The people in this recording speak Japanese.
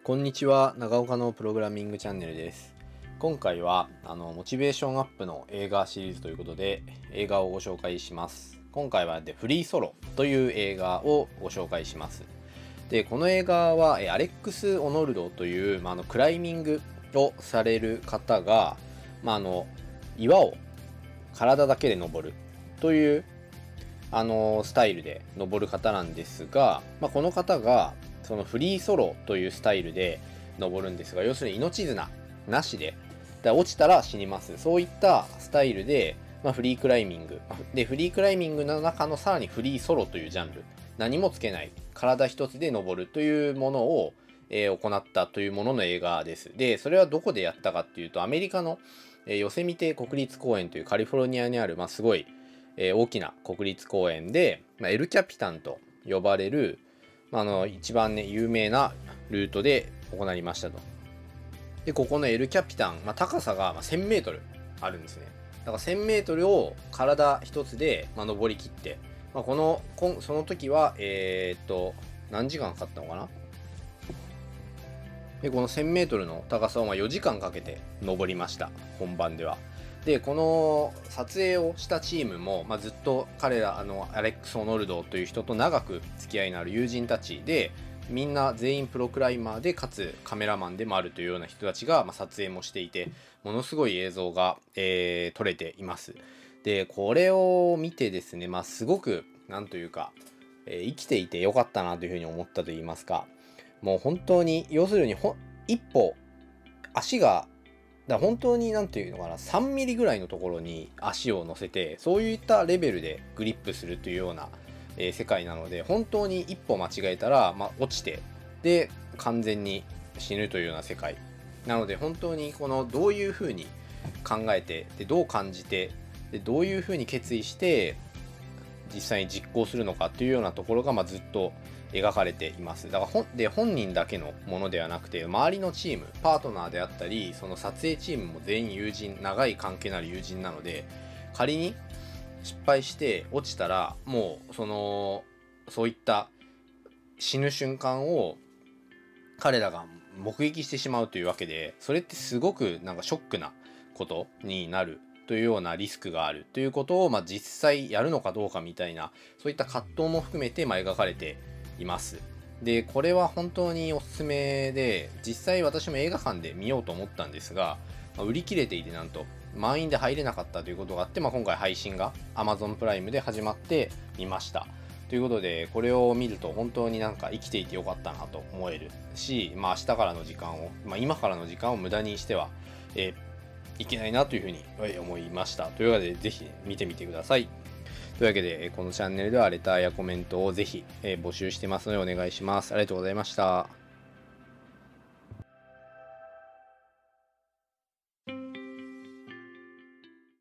こんにちは、長岡のプログラミングチャンネルです。今回はモチベーションアップの映画シリーズということで映画をご紹介します。今回はフリーソロという映画をご紹介します。で、この映画はアレックス・オノルドという、クライミングをされる方が、岩を体だけで登るというスタイルで登る方なんですが、この方がそのフリーソロというスタイルで登るんですが、要するに命綱なしで、落ちたら死にます。そういったスタイルで、フリークライミングで、フリークライミングの中のさらにフリーソロというジャンル、何もつけない体一つで登るというものを、行ったというものの映画です。で、それはどこでやったかっていうと、アメリカの、ヨセミテ国立公園というカリフォルニアにある、すごい、大きな国立公園で、エルキャピタンと呼ばれる、一番ね、有名なルートで行いましたと。で、ここのエルキャピタン、高さが1000メートルあるんですね。だから1000メートルを体一つで、登り切って、その時は、何時間かかったのかな。で、この1000メートルの高さを4時間かけて登りました。本番では。で、この撮影をしたチームも、ずっと彼ら、アレックス・オノルドという人と長く付き合いのある友人たちで、みんな全員プロクライマーで、かつカメラマンでもあるというような人たちが、撮影もしていて、ものすごい映像が、撮れています。で、これを見てですね、すごく、なんというか、生きていてよかったなというふうに思ったと言いますか、もう本当に、要するに一歩、足が、本当になんていうのかな、3ミリぐらいのところに足を乗せて、そういったレベルでグリップするというような、世界なので、本当に一歩間違えたら、落ちて、で、完全に死ぬというような世界。なので、本当にどういうふうに考えて、で、どう感じて、で、どういうふうに決意して、実際に実行するのかというようなところが、ずっと描かれています。だから本人だけのものではなくて、周りのチーム、パートナーであったり、その撮影チームも全員友人、長い関係のある友人なので、仮に失敗して落ちたら、もうそういった死ぬ瞬間を彼らが目撃してしまうというわけで、それってすごくなんかショックなことになるというようなリスクがあるということを、実際やるのかどうかみたいな、そういった葛藤も含めて描かれています。で、これは本当におすすめで、実際私も映画館で見ようと思ったんですが、売り切れていて、なんと満員で入れなかったということがあって、今回配信が Amazon プライムで始まって見ました。ということで、これを見ると本当になんか生きていてよかったなと思えるし、明日からの時間を、今からの時間を無駄にしては、いけないなというふうに思いました。というわけで、ぜひ見てみてください。というわけで、このチャンネルではレターやコメントをぜひ募集してますのでお願いします。ありがとうございました。